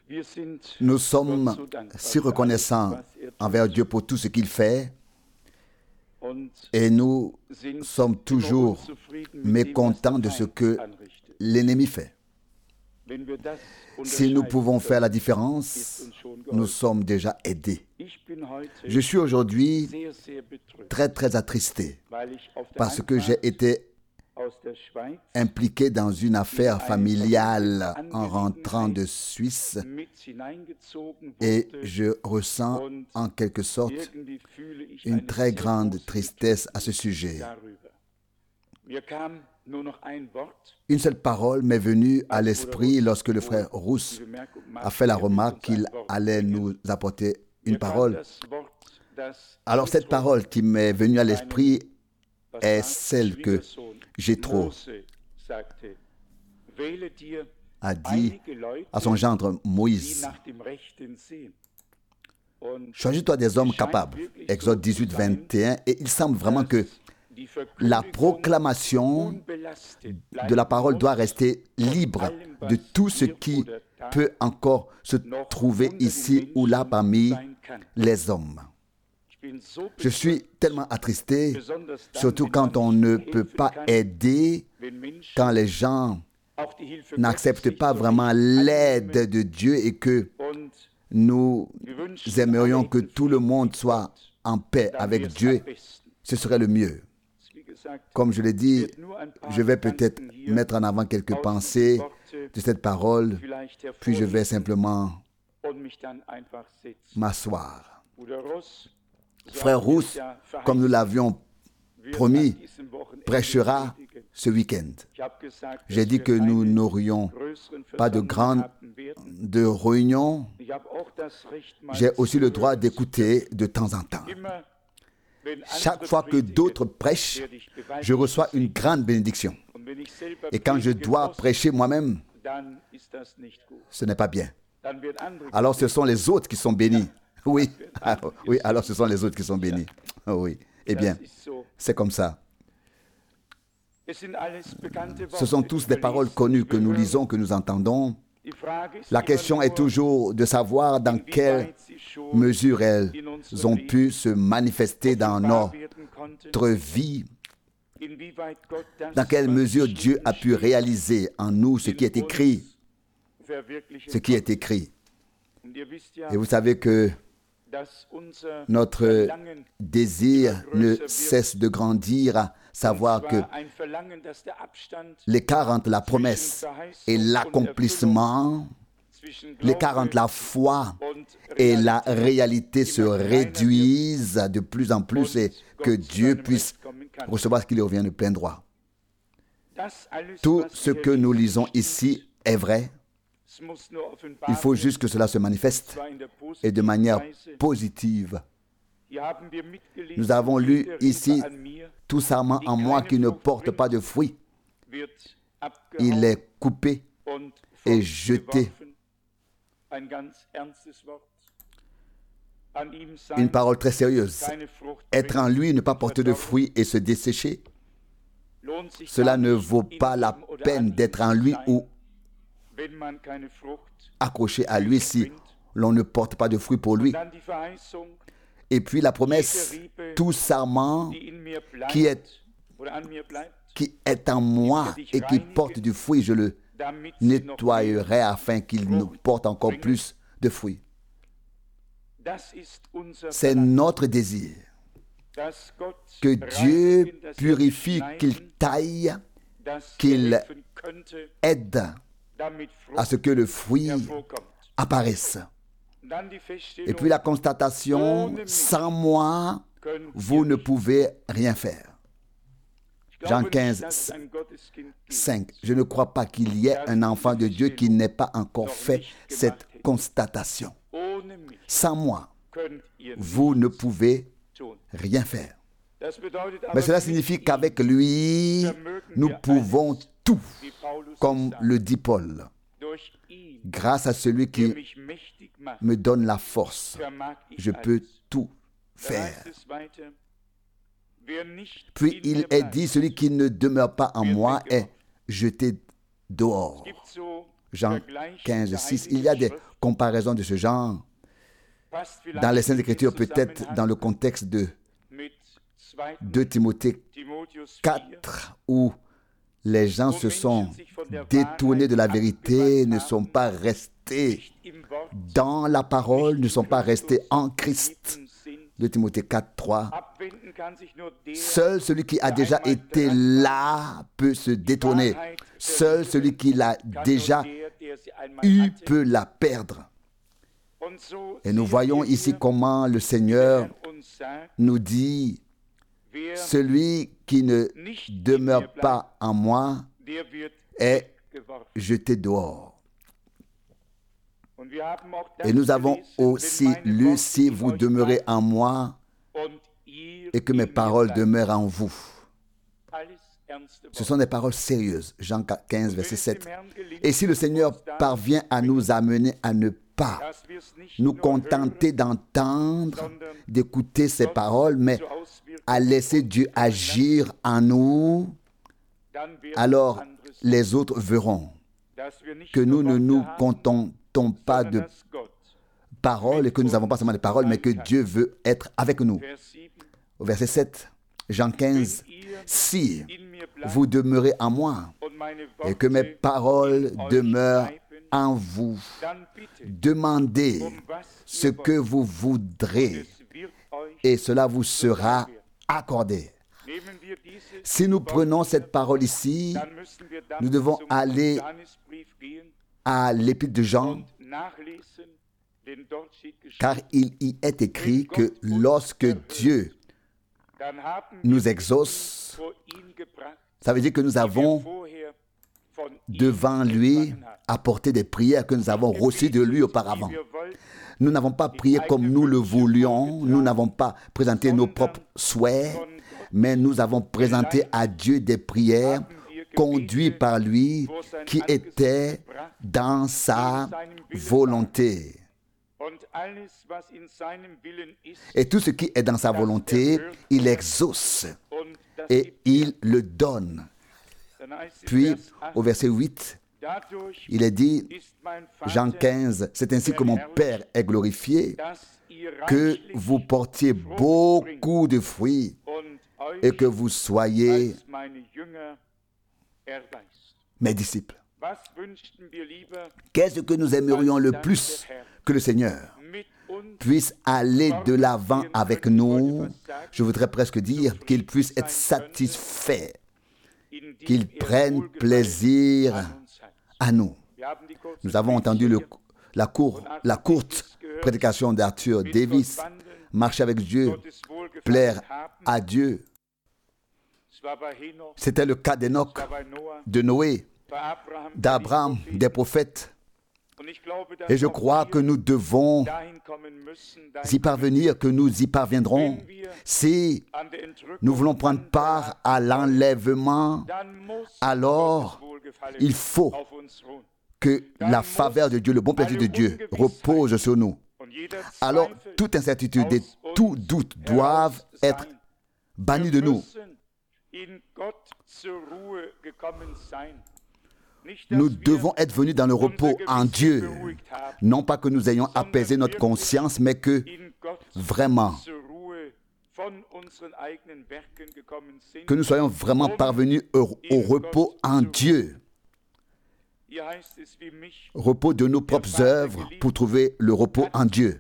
Nous sommes si reconnaissants envers Dieu pour tout ce qu'il fait et nous sommes toujours mécontents de ce que l'ennemi fait. Si nous pouvons faire la différence, nous sommes déjà aidés. Je suis aujourd'hui très très attristé parce que j'ai été impliqué dans une affaire familiale en rentrant de Suisse et je ressens en quelque sorte une très grande tristesse à ce sujet. Une seule parole m'est venue à l'esprit lorsque le frère Rousse a fait la remarque qu'il allait nous apporter une parole. Alors cette parole qui m'est venue à l'esprit est celle que Jéthro a dit à son gendre Moïse. Choisis-toi des hommes capables. Exode 18, 21. Et il semble vraiment que la proclamation de la parole doit rester libre de tout ce qui peut encore se trouver ici ou là parmi les hommes. Je suis tellement attristé, surtout quand on ne peut pas aider, quand les gens n'acceptent pas vraiment l'aide de Dieu et que nous aimerions que tout le monde soit en paix avec Dieu. Ce serait le mieux. Comme je l'ai dit, je vais peut-être mettre en avant quelques pensées de cette parole, puis je vais simplement m'asseoir. Frère Rousse, comme nous l'avions promis, prêchera ce week-end. J'ai dit que nous n'aurions pas de réunions. J'ai aussi le droit d'écouter de temps en temps. Chaque fois que d'autres prêchent, je reçois une grande bénédiction. Et quand je dois prêcher moi-même, ce n'est pas bien. Alors ce sont les autres qui sont bénis. Oui, oui, alors ce sont les autres qui sont bénis. Oui, eh bien, c'est comme ça. Ce sont tous des paroles connues que nous lisons, que nous entendons. La question est toujours de savoir dans quelle mesure elles ont pu se manifester dans notre vie, dans quelle mesure Dieu a pu réaliser en nous ce qui est écrit. Ce qui est écrit. Et vous savez que notre désir ne cesse de grandir, à savoir que l'écart entre la promesse et l'accomplissement, l'écart entre la foi et la réalité se réduisent de plus en plus et que Dieu puisse recevoir ce qui lui revient de plein droit. Tout ce que nous lisons ici est vrai. Il faut juste que cela se manifeste et de manière positive. Nous avons lu ici, tout sarment en moi qui ne porte pas de fruits, il est coupé et jeté. Une parole très sérieuse. Être en lui, ne pas porter de fruits et se dessécher, cela ne vaut pas la peine d'être en lui ou accroché à lui si l'on ne porte pas de fruits pour lui. Et puis la promesse, tout sarment qui est en moi et qui porte du fruit, je le nettoyerai afin qu'il nous porte encore plus de fruits. C'est notre désir que Dieu purifie, qu'il taille, qu'il aide à ce que le fruit apparaisse. Et puis la constatation, sans moi, vous ne pouvez rien faire. Jean 15, 5. Je ne crois pas qu'il y ait un enfant de Dieu qui n'ait pas encore fait cette constatation. Sans moi, vous ne pouvez rien faire. Mais cela signifie qu'avec lui, nous pouvons tout, comme le dit Paul. Grâce à celui qui me donne la force, je peux tout faire. Puis il est dit, celui qui ne demeure pas en moi est jeté dehors. Jean 15, 6. Il y a des comparaisons de ce genre dans les Saintes Écritures, peut-être dans le contexte de 2 Timothée 4, où les gens se sont détournés de la vérité, ne sont pas restés dans la parole, ne sont pas restés en Christ. 2 Timothée 4, 3. Seul celui qui a déjà été là peut se détourner. Seul celui qui l'a déjà eu peut la perdre. Et nous voyons ici comment le Seigneur nous dit, celui qui ne demeure pas en moi est jeté dehors. Et nous avons aussi lu, si vous demeurez en moi et que mes paroles demeurent en vous. Ce sont des paroles sérieuses. Jean 15, verset 7. Et si le Seigneur parvient à nous amener à ne pas nous contenter d'entendre, d'écouter ces paroles, mais à laisser Dieu agir en nous, alors les autres verront que nous ne nous contentons pas de paroles et que nous n'avons pas seulement des paroles, mais que Dieu veut être avec nous. Au verset 7, Jean 15, si vous demeurez en moi et que mes paroles demeurent en vous, demandez ce que vous voudrez et cela vous sera accordé. Si nous prenons cette parole ici, nous devons aller à l'épître de Jean, car il y est écrit que lorsque Dieu nous exauce, ça veut dire que nous avons devant lui apporté des prières que nous avons reçues de lui auparavant. Nous n'avons pas prié comme nous le voulions, nous n'avons pas présenté nos propres souhaits, mais nous avons présenté à Dieu des prières conduites par lui qui étaient dans sa volonté. Et tout ce qui est dans sa volonté, il exauce et il le donne. Puis, au verset 8, il est dit, Jean 15, c'est ainsi que mon Père est glorifié, que vous portiez beaucoup de fruits et que vous soyez mes disciples. Qu'est-ce que nous aimerions le plus que le Seigneur puisse aller de l'avant avec nous? Je voudrais presque dire qu'il puisse être satisfait, qu'il prenne plaisir à nous. Nous avons entendu la courte prédication d'Arthur Davis, marcher avec Dieu, plaire à Dieu. C'était le cas d'Enoch, de Noé, d'Abraham, des prophètes. Et je crois que nous devons y parvenir, que nous y parviendrons. Si nous voulons prendre part à l'enlèvement, alors il faut que la faveur de Dieu, le bon plaisir de Dieu repose sur nous. Alors toute incertitude et tout doute doivent être bannis de nous. Nous devons être venus dans le repos en Dieu. Non pas que nous ayons apaisé notre conscience, mais que vraiment, que nous soyons vraiment parvenus au repos en Dieu. Repos de nos propres œuvres pour trouver le repos en Dieu.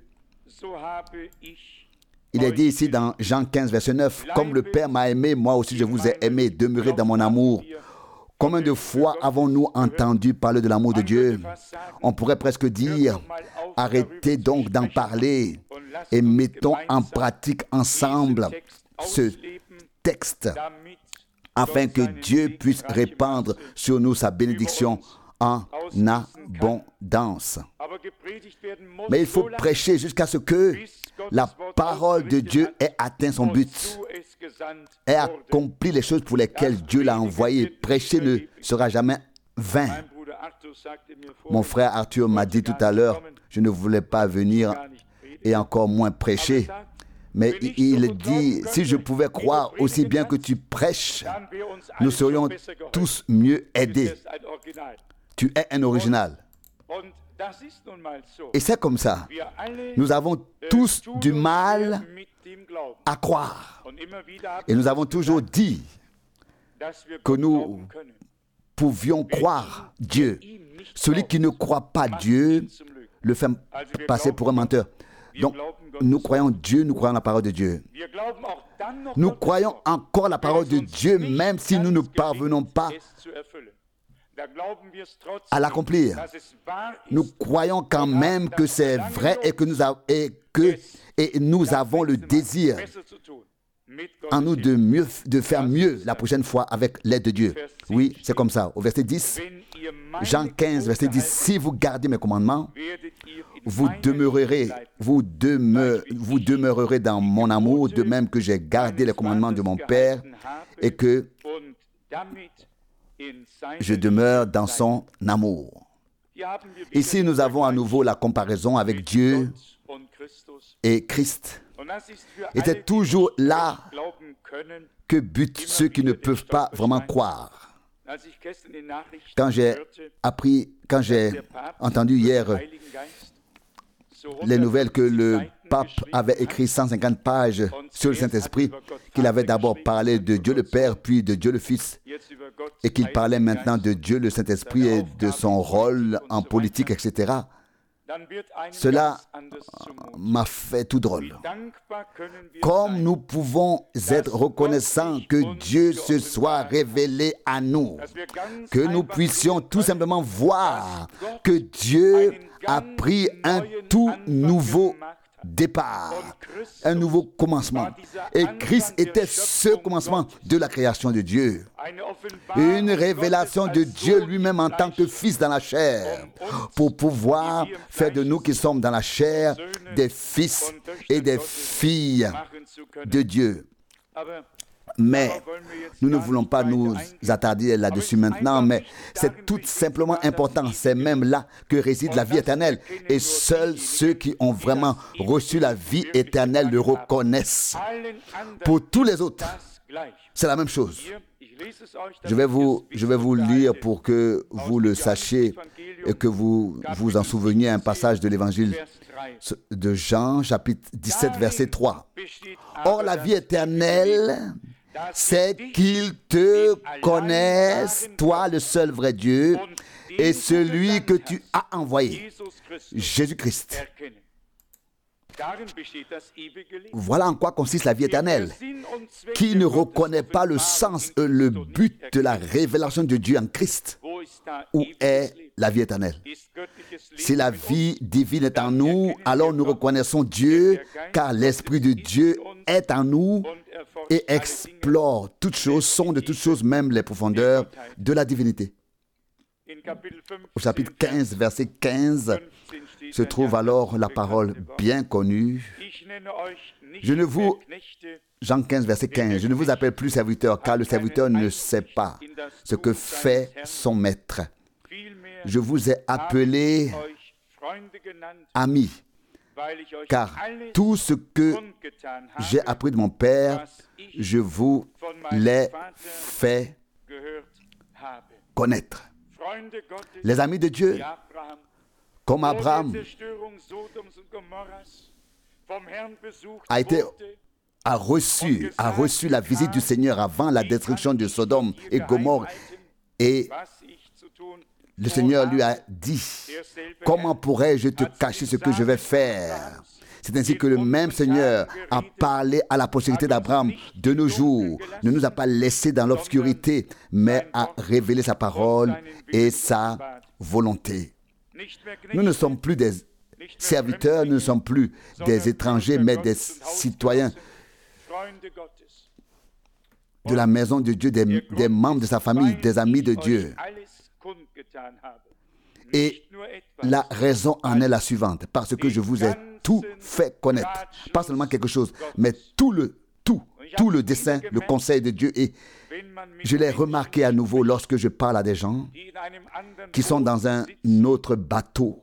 Il est dit ici dans Jean 15, verset 9, « Comme le Père m'a aimé, moi aussi je vous ai aimé, demeurez dans mon amour. » Combien de fois avons-nous entendu parler de l'amour de Dieu? On pourrait presque dire, arrêtez donc d'en parler et mettons en pratique ensemble ce texte afin que Dieu puisse répandre sur nous sa bénédiction en abondance. Mais il faut prêcher jusqu'à ce que la parole de Dieu ait atteint son but, ait accompli les choses pour lesquelles Dieu l'a envoyé. Prêcher ne sera jamais vain. Mon frère Arthur m'a dit tout à l'heure, je ne voulais pas venir et encore moins prêcher. Mais il dit, si je pouvais croire aussi bien que tu prêches, nous serions tous mieux aidés. Tu es un original. Et c'est comme ça. Nous avons tous du mal à croire. Et nous avons toujours dit que nous pouvions croire Dieu. Celui qui ne croit pas Dieu le fait passer pour un menteur. Donc, nous croyons Dieu, nous croyons la parole de Dieu. Nous croyons encore la parole de Dieu, même si nous ne parvenons pas à l'accomplir. Nous croyons quand même que c'est vrai et que nous avons le désir en nous de faire mieux la prochaine fois avec l'aide de Dieu. Oui, c'est comme ça. Au verset 10, Jean 15, verset 10, si vous gardez mes commandements, vous demeurerez dans mon amour, de même que j'ai gardé les commandements de mon Père et que je demeure dans son amour. Ici, nous avons à nouveau la comparaison avec Dieu et Christ. Et c'est toujours là que butent ceux qui ne peuvent pas vraiment croire. Quand j'ai entendu hier les nouvelles que le pape avait écrit 150 pages sur le Saint-Esprit, qu'il avait d'abord parlé de Dieu le Père, puis de Dieu le Fils, et qu'il parlait maintenant de Dieu le Saint-Esprit et de son rôle en politique, etc. Cela m'a fait tout drôle. Comme nous pouvons être reconnaissants que Dieu se soit révélé à nous, que nous puissions tout simplement voir que Dieu a pris un tout nouveau départ, un nouveau commencement. Et Christ était ce commencement de la création de Dieu. Une révélation de Dieu lui-même en tant que Fils dans la chair, pour pouvoir faire de nous qui sommes dans la chair des fils et des filles de Dieu. Mais nous ne voulons pas nous attarder là-dessus maintenant, mais c'est tout simplement important. C'est même là que réside la vie éternelle. Et seuls ceux qui ont vraiment reçu la vie éternelle le reconnaissent. Pour tous les autres, c'est la même chose. Je vais vous lire pour que vous le sachiez et que vous vous en souveniez un passage de l'évangile de Jean, chapitre 17, verset 3. Or, la vie éternelle, c'est qu'ils te connaissent, toi le seul vrai Dieu, et celui que tu as envoyé, Jésus-Christ. Voilà en quoi consiste la vie éternelle. Qui ne reconnaît pas le sens et le but de la révélation de Dieu en Christ? Où est la vie éternelle? Si la vie divine est en nous, alors nous reconnaissons Dieu, car l'Esprit de Dieu est en nous et explore toutes choses, sonde toutes choses, même les profondeurs de la divinité. Au chapitre 15, verset 15, se trouve alors la parole bien connue. Jean 15, verset 15, je ne vous appelle plus serviteur, car le serviteur ne sait pas ce que fait son maître. Je vous ai appelé amis, car tout ce que j'ai appris de mon Père, je vous l'ai fait connaître. Les amis de Dieu, comme Abraham a reçu la visite du Seigneur avant la destruction de Sodome et Gomorrhe, et le Seigneur lui a dit, comment pourrais-je te cacher ce que je vais faire? C'est ainsi que le même Seigneur a parlé à la postérité d'Abraham de nos jours, ne nous a pas laissés dans l'obscurité, mais a révélé sa parole et sa volonté. Nous ne sommes plus des serviteurs, nous ne sommes plus des étrangers, mais des citoyens de la maison de Dieu, des membres de sa famille, des amis de Dieu. Et la raison en est la suivante, parce que je vous ai tout fait connaître. Pas seulement quelque chose, mais tout le dessein, le conseil de Dieu. Et je l'ai remarqué à nouveau lorsque je parle à des gens qui sont dans un autre bateau.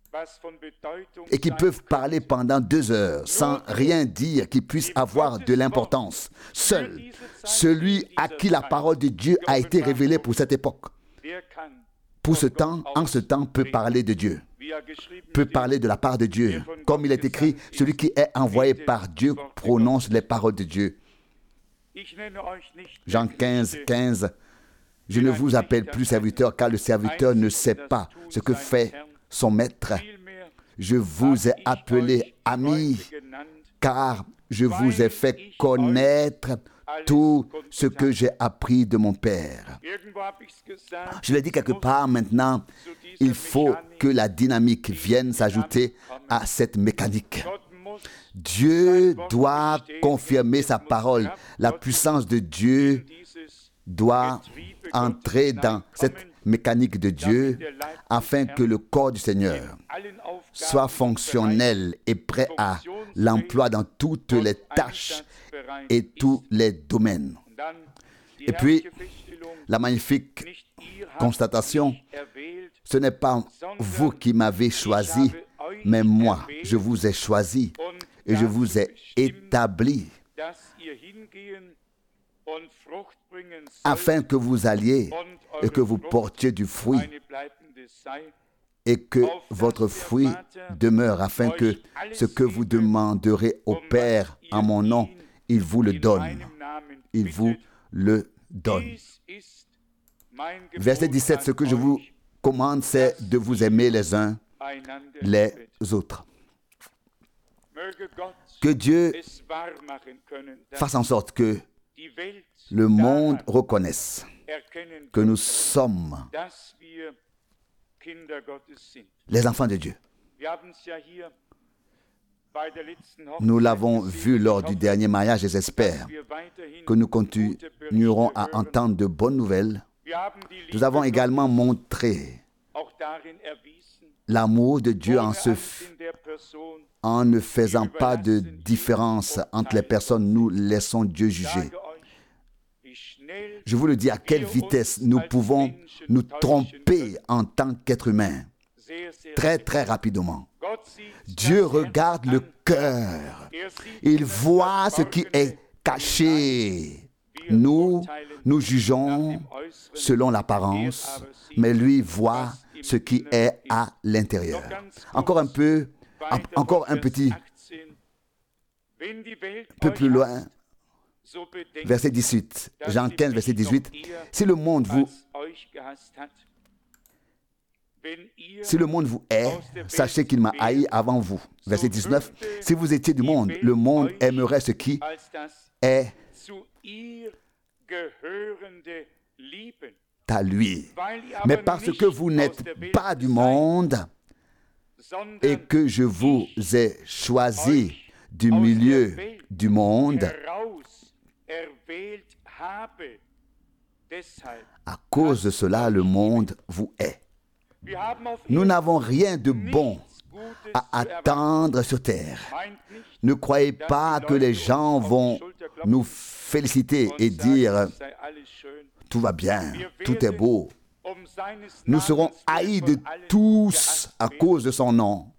et qui peuvent parler pendant 2 heures sans rien dire qui puisse avoir de l'importance. Seul celui à qui la parole de Dieu a été révélée pour cette époque, pour ce temps, en ce temps, peut parler de Dieu, peut parler de la part de Dieu. Comme il est écrit, celui qui est envoyé par Dieu prononce les paroles de Dieu. Jean 15, 15. Je ne vous appelle plus serviteur, car le serviteur ne sait pas ce que fait son maître. Je vous ai appelé amis, car je vous ai fait connaître tout ce que j'ai appris de mon Père. Je l'ai dit quelque part maintenant, il faut que la dynamique vienne s'ajouter à cette mécanique. Dieu doit confirmer sa parole. La puissance de Dieu doit entrer dans cette mécanique de Dieu afin que le corps du Seigneur soit fonctionnel et prêt à l'emploi dans toutes les tâches et tous les domaines. Et puis, la magnifique constatation, ce n'est pas vous qui m'avez choisi, mais moi, je vous ai choisi et je vous ai établi afin que vous alliez et que vous portiez du fruit et que votre fruit demeure, afin que ce que vous demanderez au Père en mon nom, il vous le donne. Il vous le donne. Verset 17, ce que je vous commande, c'est de vous aimer les uns les autres. Que Dieu fasse en sorte que le monde reconnaisse que nous sommes les enfants de Dieu. Nous l'avons vu lors du dernier mariage et j'espère que nous continuerons à entendre de bonnes nouvelles. Nous avons également montré l'amour de Dieu en ne faisant pas de différence entre les personnes. Nous laissons Dieu juger. Je vous le dis, à quelle vitesse nous pouvons nous tromper en tant qu'être humain. Très, très rapidement. Dieu regarde le cœur. Il voit ce qui est caché. Nous jugeons selon l'apparence, mais lui voit ce qui est à l'intérieur. Encore un petit peu plus loin. Verset 18, Jean 15, verset 18. Si le monde vous hait, sachez qu'il m'a haï avant vous. Verset 19. Si vous étiez du monde, le monde aimerait ce qui est à lui. Mais parce que vous n'êtes pas du monde et que je vous ai choisi du milieu du monde, à cause de cela, le monde vous hait. Nous n'avons rien de bon à attendre sur terre. Ne croyez pas que les gens vont nous féliciter et dire « Tout va bien, tout est beau ». Nous serons haïs de tous à cause de son nom.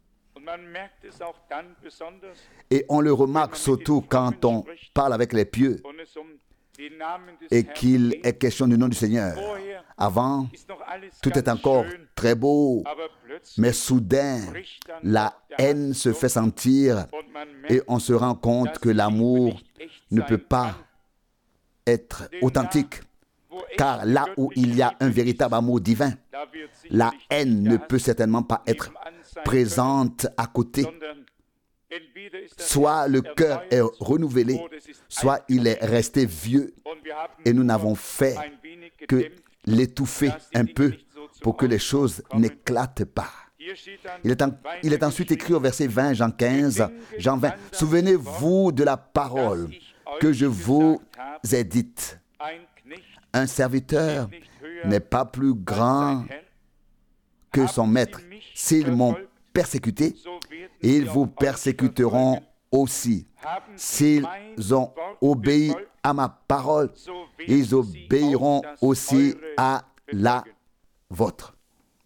Et on le remarque surtout quand on parle avec les pieux et qu'il est question du nom du Seigneur. Avant, tout est encore très beau, mais soudain, la haine se fait sentir et on se rend compte que l'amour ne peut pas être authentique. Car là où il y a un véritable amour divin, la haine ne peut certainement pas être présente à côté. Soit le cœur est renouvelé, soit il est resté vieux et nous n'avons fait que l'étouffer un peu pour que les choses n'éclatent pas. Il est ensuite écrit au verset 20, Jean 15, Jean 20, « Souvenez-vous de la parole que je vous ai dite. Un serviteur n'est pas plus grand que son maître. S'ils m'ont persécuté, ils vous persécuteront aussi. S'ils ont obéi à ma parole, ils obéiront aussi à la vôtre. »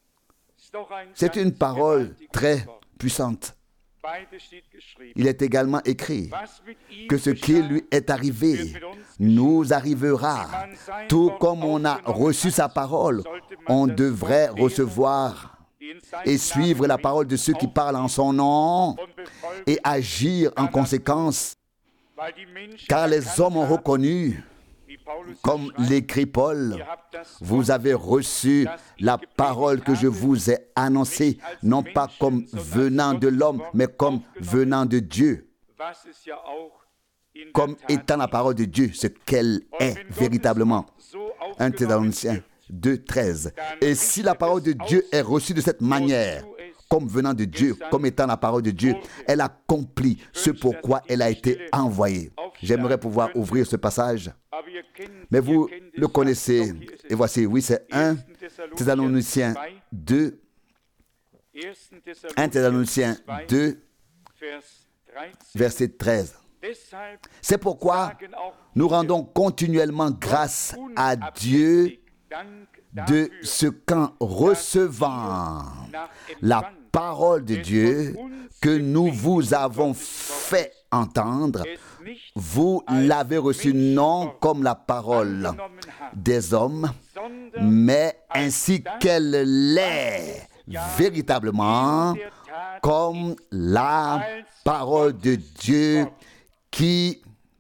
C'est une parole très puissante. Il est également écrit que ce qui lui est arrivé nous arrivera. Tout comme on a reçu sa parole, on devrait recevoir et suivre la parole de ceux qui parlent en son nom et agir en conséquence. Car les hommes ont reconnu, comme l'écrit Paul, vous avez reçu la parole que je vous ai annoncée, non pas comme venant de l'homme, mais comme venant de Dieu. Comme étant la parole de Dieu, ce qu'elle est véritablement. 1 Thessaloniciens 2:13. Et si la parole de Dieu est reçue de cette manière, comme venant de Dieu, comme étant la parole de Dieu, elle accomplit ce pourquoi elle a été envoyée. J'aimerais pouvoir ouvrir ce passage, mais vous le connaissez. Et voici, oui, c'est 1 Thessaloniciens 2, 1 Thessaloniciens 2, verset 13. C'est pourquoi nous rendons continuellement grâce à Dieu de ce qu'en recevant la parole de Dieu que nous vous avons fait entendre, vous l'avez reçue non comme la parole des hommes, mais ainsi qu'elle l'est véritablement, comme la parole de Dieu qui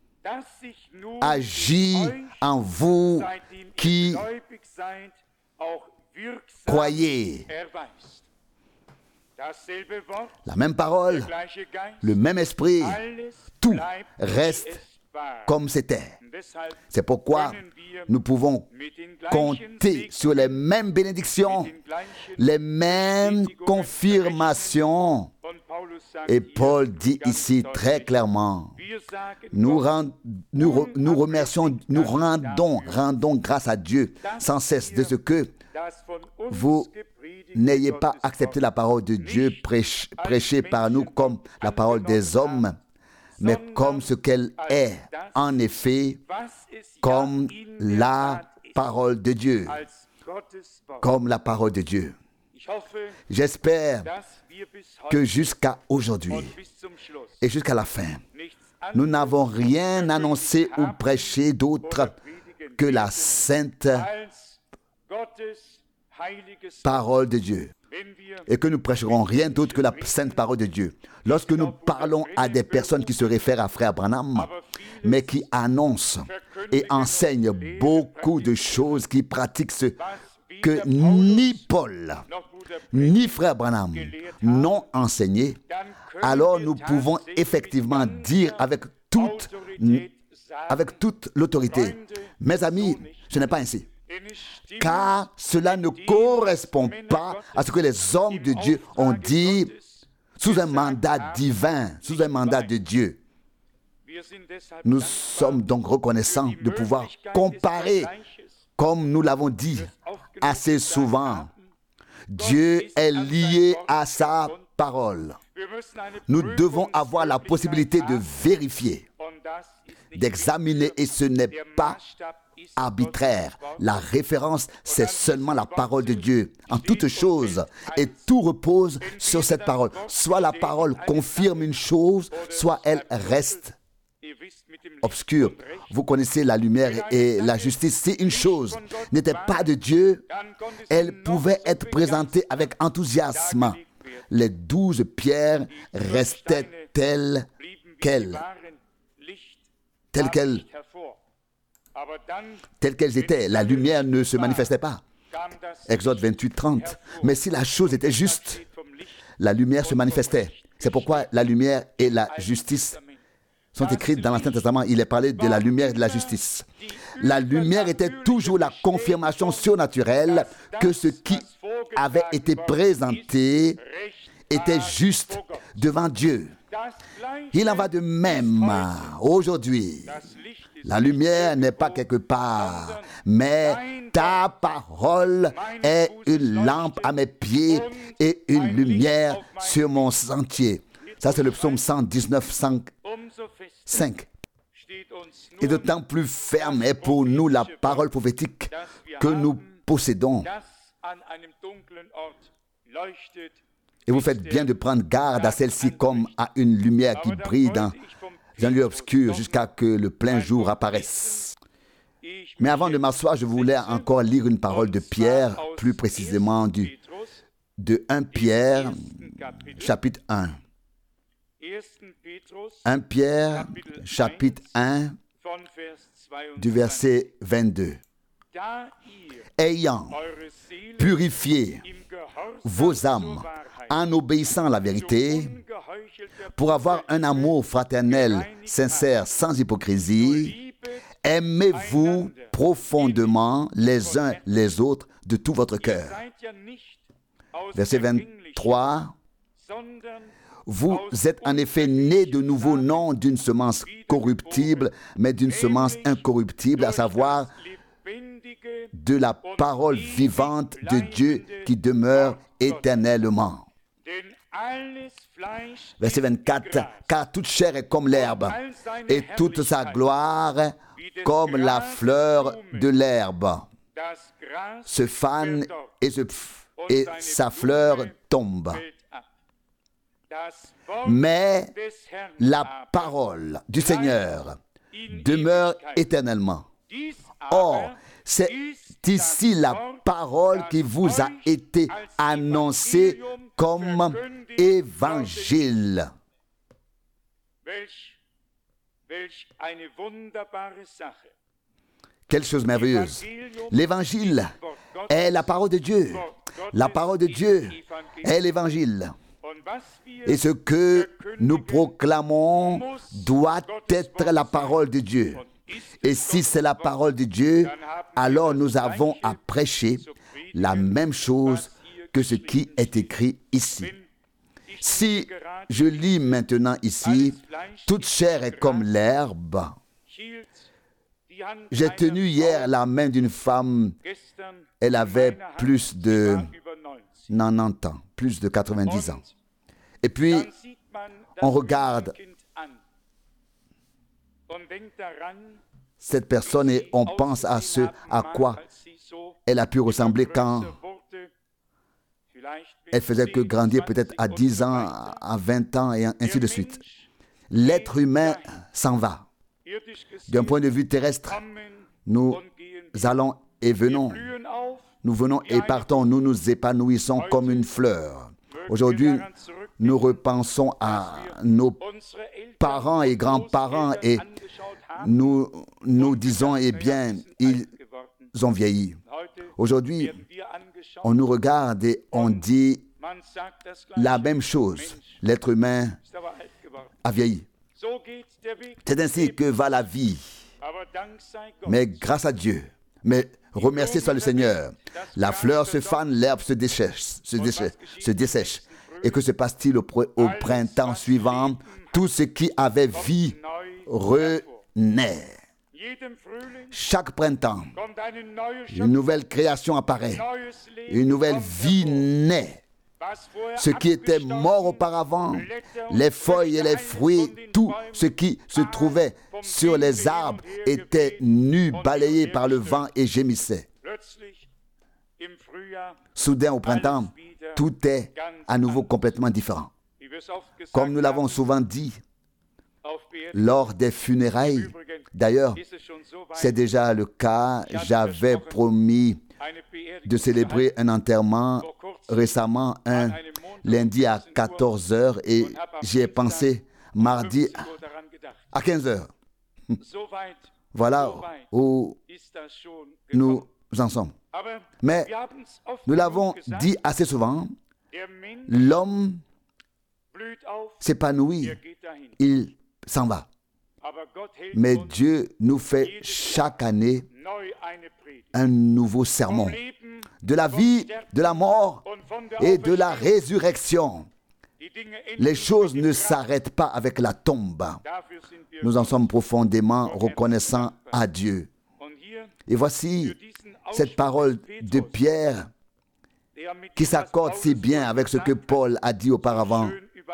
agit en vous qui croyez. La même parole, le même esprit, tout reste comme c'était. C'est pourquoi nous pouvons compter sur les mêmes bénédictions, les mêmes confirmations. Et Paul dit ici très clairement, nous rendons grâce à Dieu sans cesse de ce que vous n'ayez pas accepté la parole de Dieu prêchée par nous comme la parole des hommes, mais comme ce qu'elle est, en effet, comme la parole de Dieu. Comme la parole de Dieu. J'espère que jusqu'à aujourd'hui et jusqu'à la fin, nous n'avons rien annoncé ou prêché d'autre que la sainte parole de Dieu. Et que nous prêcherons rien d'autre que la sainte parole de Dieu. Lorsque nous parlons à des personnes qui se réfèrent à Frère Branham, mais qui annoncent et enseignent beaucoup de choses, qui pratiquent ce que ni Paul, ni Frère Branham n'ont enseigné, alors nous pouvons effectivement dire avec toute l'autorité, mes amis, ce n'est pas ainsi. Car cela ne correspond pas à ce que les hommes de Dieu ont dit sous un mandat divin, sous un mandat de Dieu. Nous sommes donc reconnaissants de pouvoir comparer, comme nous l'avons dit assez souvent. Dieu est lié à sa parole. Nous devons avoir la possibilité de vérifier, d'examiner, et ce n'est pas arbitraire. La référence, c'est seulement la parole de Dieu en toutes choses, et tout repose sur cette parole. Soit la parole confirme une chose, soit elle reste obscure. Vous connaissez la lumière et la justice. Si une chose n'était pas de Dieu, elle pouvait être présentée avec enthousiasme. Les 12 pierres restaient telles qu'elles étaient. La lumière ne se manifestait pas. Exode 28:30. Mais si la chose était juste, la lumière se manifestait. C'est pourquoi la lumière et la justice sont écrites dans l'Ancien Testament. Il est parlé de la lumière et de la justice. La lumière était toujours la confirmation surnaturelle que ce qui avait été présenté était juste devant Dieu. Il en va de même aujourd'hui. La lumière n'est pas quelque part, mais ta parole est une lampe à mes pieds et une lumière sur mon sentier. Ça, c'est le psaume 119, 5. Et d'autant plus ferme est pour nous la parole prophétique que nous possédons. Et vous faites bien de prendre garde à celle-ci comme à une lumière qui brille dans un lieu obscur jusqu'à que le plein jour apparaisse. Mais avant de m'asseoir, je voulais encore lire une parole de Pierre, plus précisément de 1 Pierre, chapitre 1. 1 Pierre, chapitre 1, du verset 22. Ayant purifié vos âmes en obéissant à la vérité, pour avoir un amour fraternel, sincère, sans hypocrisie, aimez-vous profondément les uns les autres de tout votre cœur. Verset 23. Vous êtes en effet nés de nouveau, non d'une semence corruptible, mais d'une semence incorruptible, à savoir de la parole vivante de Dieu qui demeure éternellement. Verset 24. Car toute chair est comme l'herbe, et toute sa gloire comme la fleur de l'herbe. Se fane et sa fleur tombe. Mais la parole du Seigneur demeure éternellement. Or, c'est ici la parole qui vous a été annoncée comme évangile. Quelle chose merveilleuse. L'évangile est la parole de Dieu. La parole de Dieu est l'évangile. Et ce que nous proclamons doit être la parole de Dieu. Et si c'est la parole de Dieu, alors nous avons à prêcher la même chose que ce qui est écrit ici. Si je lis maintenant ici, toute chair est comme l'herbe. J'ai tenu hier la main d'une femme, elle avait plus de 90 ans, plus de 90 ans. Et puis, on regarde cette personne et on pense à ce à quoi elle a pu ressembler quand elle faisait que grandir peut-être à 10 ans, à 20 ans et ainsi de suite. L'être humain s'en va. D'un point de vue terrestre, nous allons et venons. Nous venons et partons, nous nous épanouissons comme une fleur. Aujourd'hui, nous repensons à nos parents et grands-parents et nous nous disons, eh bien, ils ont vieilli. Aujourd'hui, on nous regarde et on dit la même chose. L'être humain a vieilli. C'est ainsi que va la vie. Mais grâce à Dieu, mais remerciez soit le Seigneur. La fleur se fane, l'herbe se dessèche. Et que se passe-t-il au printemps suivant? Tout ce qui avait vie renaît. Chaque printemps, une nouvelle création apparaît. Une nouvelle vie naît. Ce qui était mort auparavant, les feuilles et les fruits, tout ce qui se trouvait sur les arbres était nu, balayé par le vent et gémissait. Soudain, au printemps, tout est à nouveau complètement différent. Comme nous l'avons souvent dit, lors des funérailles, d'ailleurs, c'est déjà le cas, j'avais promis de célébrer un enterrement récemment, un lundi à 14h, et j'y ai pensé mardi à 15h. Voilà où nous en sommes. Mais nous l'avons dit assez souvent, l'homme s'épanouit, il s'en va. Mais Dieu nous fait chaque année un nouveau sermon de la vie, de la mort et de la résurrection. Les choses ne s'arrêtent pas avec la tombe. Nous en sommes profondément reconnaissants à Dieu. Et voici cette parole de Pierre qui s'accorde si bien avec ce que Paul a dit auparavant.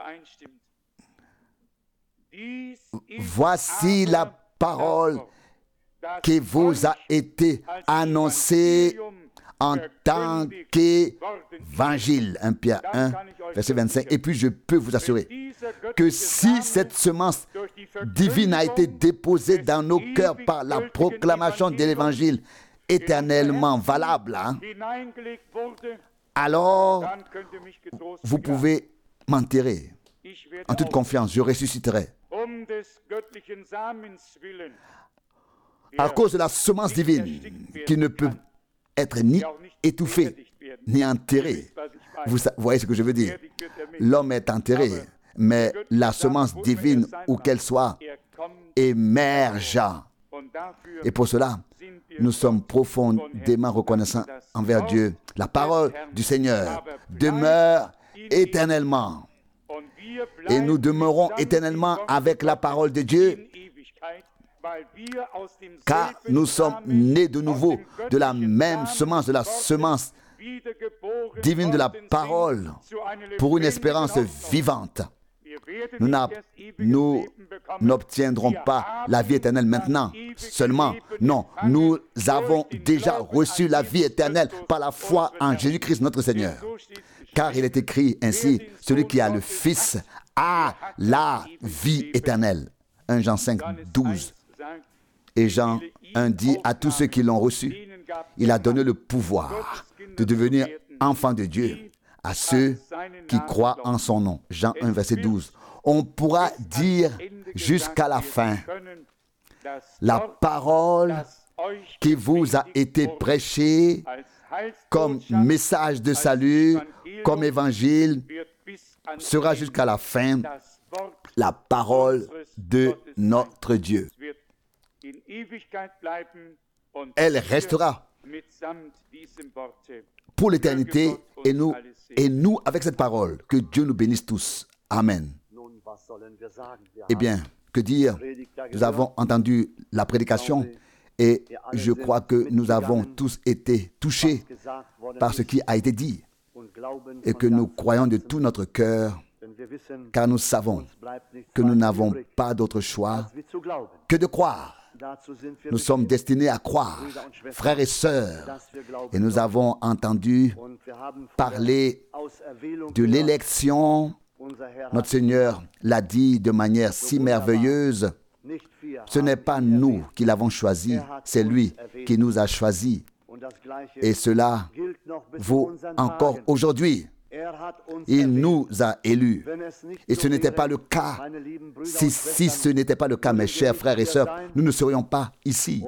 Voici la parole qui vous a été annoncée en tant qu'évangile. 1 Pierre 1, verset 25. Et puis je peux vous assurer que si cette semence divine a été déposée dans nos cœurs par la proclamation de l'évangile éternellement valable, alors vous pouvez m'enterrer en toute confiance, je ressusciterai. À cause de la semence divine qui ne peut être ni étouffée ni enterrée. Vous voyez ce que je veux dire? L'homme est enterré, mais la semence divine, où qu'elle soit, émerge. Et pour cela, nous sommes profondément reconnaissants envers Dieu. La parole du Seigneur demeure éternellement. Et nous demeurons éternellement avec la parole de Dieu, car nous sommes nés de nouveau de la même semence, de la semence divine de la parole, pour une espérance vivante. Nous n'obtiendrons pas la vie éternelle maintenant seulement. Non, nous avons déjà reçu la vie éternelle par la foi en Jésus-Christ notre Seigneur. Car il est écrit ainsi, celui qui a le Fils a la vie éternelle. 1 Jean 5, 12. Et Jean 1 dit à tous ceux qui l'ont reçu, il a donné le pouvoir de devenir enfants de Dieu à ceux qui croient en son nom. Jean 1, verset 12. On pourra dire jusqu'à la fin, la parole qui vous a été prêchée comme message de salut, comme évangile, sera jusqu'à la fin la parole de notre Dieu. Elle restera pour l'éternité et nous avec cette parole. Que Dieu nous bénisse tous. Amen. Eh bien, que dire? Nous avons entendu la prédication et je crois que nous avons tous été touchés par ce qui a été dit et que nous croyons de tout notre cœur, car nous savons que nous n'avons pas d'autre choix que de croire. Nous sommes destinés à croire, frères et sœurs, et nous avons entendu parler de l'élection. Notre Seigneur l'a dit de manière si merveilleuse. Ce n'est pas nous qui l'avons choisi, c'est lui qui nous a choisis. Et cela vaut encore aujourd'hui. Il nous a élus. Et ce n'était pas le cas. Si ce n'était pas le cas, mes chers frères et sœurs, nous ne serions pas ici.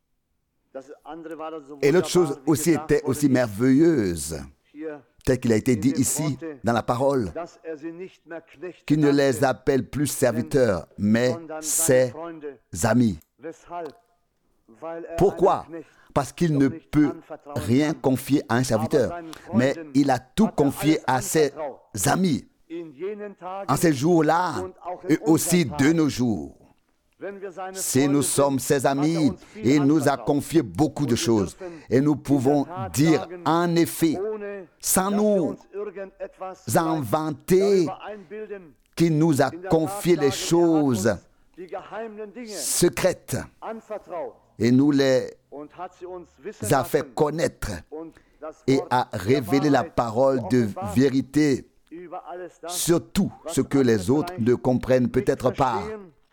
Et l'autre chose aussi était aussi merveilleuse, tel qu'il a été dit ici dans la parole, qu'il ne les appelle plus serviteurs, mais ses amis. Pourquoi? Parce qu'il ne peut rien confier à un serviteur, mais il a tout confié à ses amis en ces jours-là et aussi de nos jours. Si nous sommes ses amis, il nous a confié beaucoup de choses et nous pouvons dire en effet, sans nous inventer, qu'il nous a confié les choses secrètes et nous les a fait connaître et a révélé la parole de vérité sur tout ce que les autres ne comprennent peut-être pas.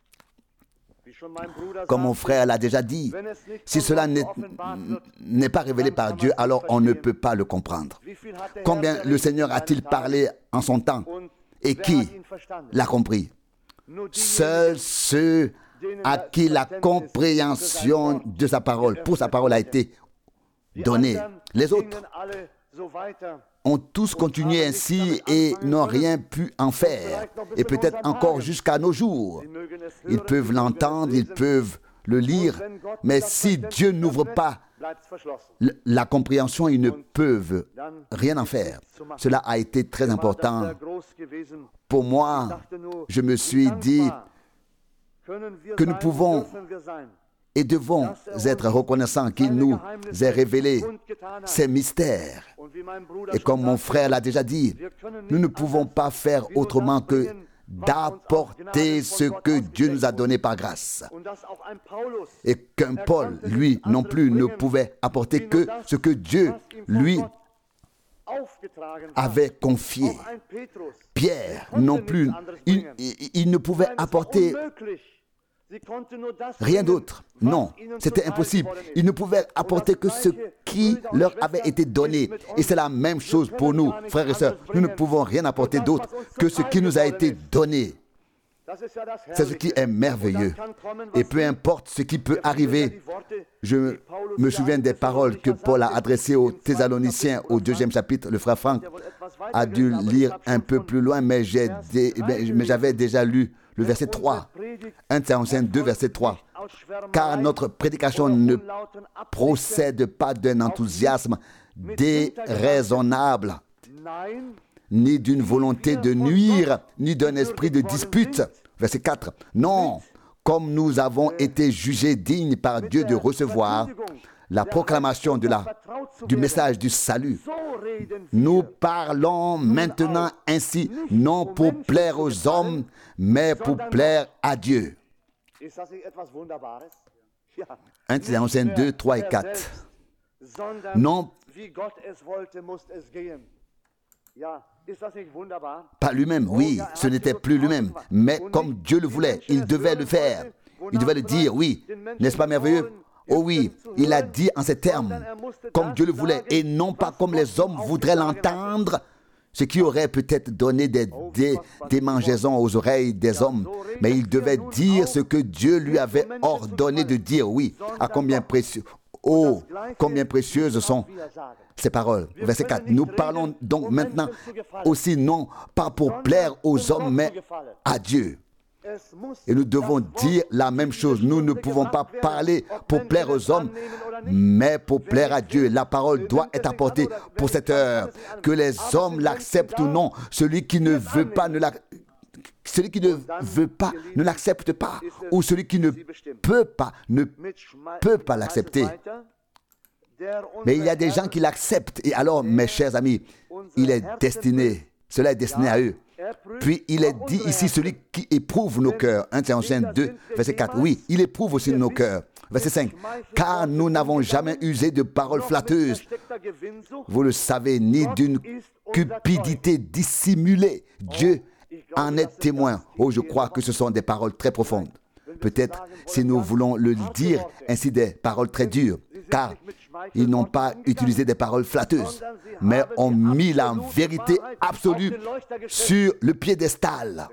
Comme mon frère l'a déjà dit, si cela n'est pas révélé par Dieu, alors on ne peut pas le comprendre. Combien le Seigneur a-t-il parlé en son temps et qui l'a compris? Seuls ceux à qui la compréhension de sa parole, pour sa parole a été donnée. Les autres ont tous continué ainsi et n'ont rien pu en faire. Et peut-être encore jusqu'à nos jours. Ils peuvent l'entendre, ils peuvent le lire, mais si Dieu n'ouvre pas la compréhension, ils ne peuvent rien en faire. Cela a été très important. Pour moi, je me suis dit que nous pouvons et devons être reconnaissants qu'il nous ait révélé ces mystères. Et comme mon frère l'a déjà dit, nous ne pouvons pas faire autrement que d'apporter ce que Dieu nous a donné par grâce. Et qu'un Paul, lui non plus, ne pouvait apporter que ce que Dieu lui avait confié. Pierre non plus, il ne pouvait apporter rien d'autre. Non, c'était impossible. Ils ne pouvaient apporter que ce qui leur avait été donné. Et c'est la même chose pour nous, frères et sœurs. Nous ne pouvons rien apporter d'autre que ce qui nous a été donné. C'est ce qui est merveilleux. Et peu importe ce qui peut arriver, je me souviens des paroles que Paul a adressées aux Thessaloniciens au 2e chapitre. Le frère Franck a dû lire un peu plus loin, mais j'avais déjà lu le verset 3. 1 Thessaloniciens 2, verset 3. Car notre prédication ne procède pas d'un enthousiasme déraisonnable, ni d'une volonté de nuire, ni d'un esprit de dispute. Verset 4. Non, comme nous avons été jugés dignes par Dieu de recevoir la proclamation du message du salut, nous parlons maintenant ainsi, non pour plaire aux hommes, mais pour plaire à Dieu. 1 Thessaloniciens 2, 3 et 4. Non, pas lui-même, oui, ce n'était plus lui-même, mais comme Dieu le voulait, il devait le faire. Il devait le dire, oui. N'est-ce pas merveilleux? Oh oui, il a dit en ces termes, comme Dieu le voulait, et non pas comme les hommes voudraient l'entendre, ce qui aurait peut-être donné des démangeaisons aux oreilles des hommes. Mais il devait dire ce que Dieu lui avait ordonné de dire, oui. À combien précieux, oh, combien précieuses sont ces paroles. Verset 4. Nous parlons donc maintenant aussi non pas pour plaire aux hommes, mais à Dieu. Et nous devons dire la même chose. Nous ne pouvons pas parler pour plaire aux hommes, mais pour plaire à Dieu. La parole doit être apportée pour cette heure. Que les hommes l'acceptent ou non, celui qui ne veut pas ne l'accepte pas, ou celui qui ne peut pas l'accepter. Mais il y a des gens qui l'acceptent. Et alors, mes chers amis, cela est destiné à eux. Puis il est dit ici, celui qui éprouve nos cœurs. 1 Thessaloniciens 2, verset 4. Oui, il éprouve aussi nos cœurs. Verset 5. Car nous n'avons jamais usé de paroles flatteuses, vous le savez, ni d'une cupidité dissimulée. Dieu en est témoin. Oh, je crois que ce sont des paroles très profondes. Peut-être, si nous voulons le dire ainsi, des paroles très dures, car ils n'ont pas utilisé des paroles flatteuses, mais ont mis la vérité absolue sur le piédestal.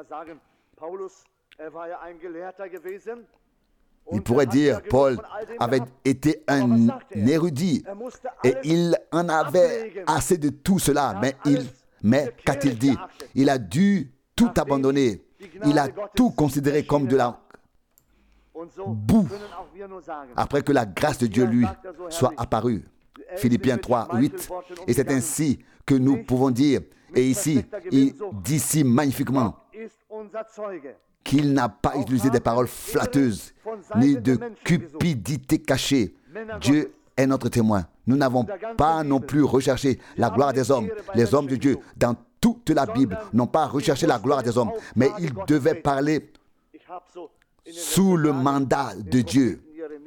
Il pourrait dire, Paul avait été un érudit et il en avait assez de tout cela, mais qu'a-t-il dit? Il a dû tout abandonner. Il a tout considéré comme de la boue après que la grâce de Dieu lui soit apparue. Philippiens 3, 8. Et c'est ainsi que nous pouvons dire, et ici, il dit si magnifiquement qu'il n'a pas utilisé des paroles flatteuses, ni de cupidité cachée. Dieu est notre témoin. Nous n'avons pas non plus recherché la gloire des hommes. Les hommes de Dieu, dans toute la Bible, n'ont pas recherché la gloire des hommes, mais ils devaient parler sous le mandat de Dieu.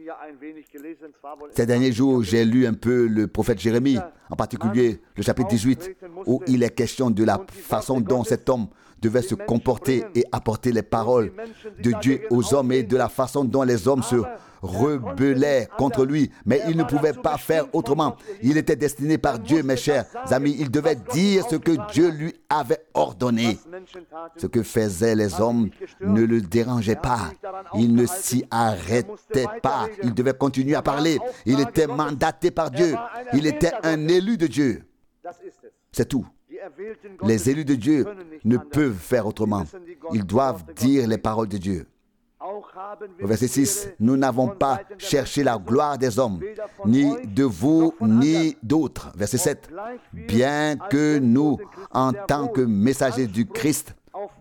Ces derniers jours, j'ai lu un peu le prophète Jérémie, en particulier le chapitre 18, où il est question de la façon dont cet homme devait se comporter et apporter les paroles de Dieu aux hommes et de la façon dont les hommes se rebellaient contre lui. Mais il ne pouvait pas faire autrement. Il était destiné par Dieu, mes chers amis. Il devait dire ce que Dieu lui avait ordonné. Ce que faisaient les hommes ne le dérangeait pas. Il ne s'y arrêtait pas. Il devait continuer à parler. Il était mandaté par Dieu. Il était un élu de Dieu. C'est tout. Les élus de Dieu ne peuvent faire autrement. Ils doivent dire les paroles de Dieu. Au verset 6, nous n'avons pas cherché la gloire des hommes, ni de vous, ni d'autres. Verset 7, bien que nous, en tant que messagers du Christ,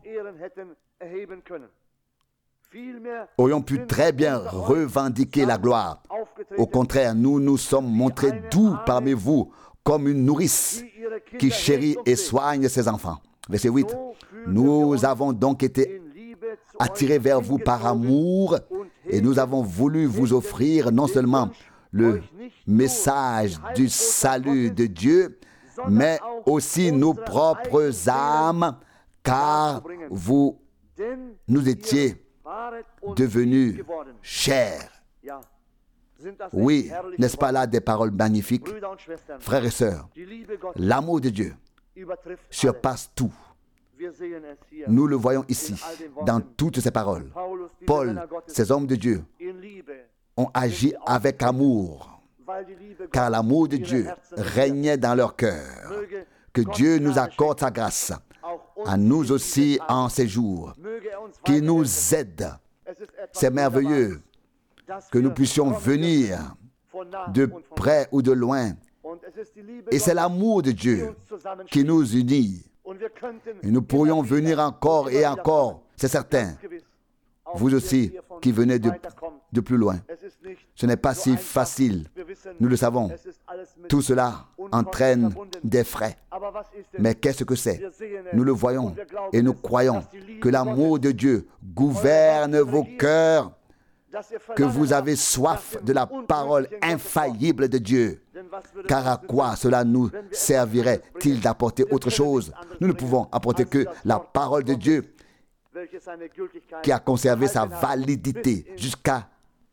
aurions pu très bien revendiquer la gloire. Au contraire, nous nous sommes montrés doux parmi vous, comme une nourrice qui chérit et soigne ses enfants. Verset 8. Nous avons donc été attirés vers vous par amour et nous avons voulu vous offrir non seulement le message du salut de Dieu, mais aussi nos propres âmes, car vous nous étiez devenus chers. Oui, n'est-ce pas là des paroles magnifiques? Frères et sœurs, l'amour de Dieu surpasse tout. Nous le voyons ici, dans toutes ces paroles. Paul, ces hommes de Dieu, ont agi avec amour, car l'amour de Dieu régnait dans leur cœur. Que Dieu nous accorde sa grâce, à nous aussi en ces jours, qui nous aide. C'est merveilleux que nous puissions venir de près ou de loin. Et c'est l'amour de Dieu qui nous unit. Et nous pourrions venir encore et encore, c'est certain. Vous aussi qui venez de plus loin. Ce n'est pas si facile, nous le savons. Tout cela entraîne des frais. Mais qu'est-ce que c'est? Nous le voyons et nous croyons que l'amour de Dieu gouverne vos cœurs, que vous avez soif de la parole infaillible de Dieu. Car à quoi cela nous servirait-il d'apporter autre chose? Nous ne pouvons apporter que la parole de Dieu qui a conservé sa validité jusqu'à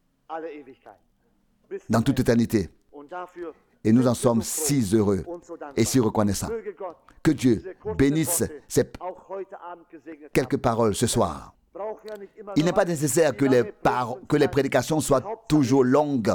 dans toute éternité. Et nous en sommes si heureux et si reconnaissants. Que Dieu bénisse ces quelques paroles ce soir. Il n'est pas nécessaire que les prédications soient toujours longues.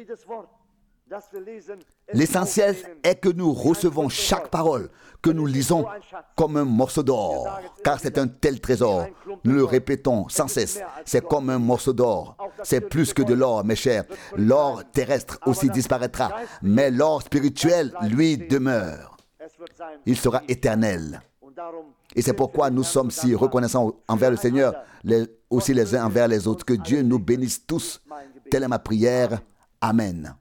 L'essentiel est que nous recevons chaque parole, que nous lisons comme un morceau d'or, car c'est un tel trésor. Nous le répétons sans cesse, c'est comme un morceau d'or. C'est plus que de l'or, mes chers. L'or terrestre aussi disparaîtra, mais l'or spirituel, lui, demeure. Il sera éternel. Et c'est pourquoi nous sommes si reconnaissants envers le Seigneur, aussi les uns envers les autres. Que Dieu nous bénisse tous. Telle est ma prière. Amen.